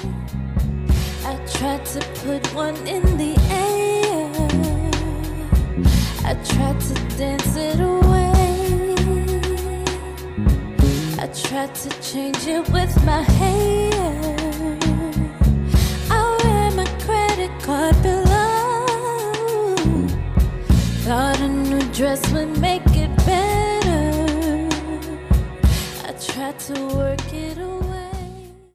I tried to put one in the air. I tried to dance it away. I tried to change it with my hair. I wear my credit card below. Thought a new dress would make it better. I tried to work it away.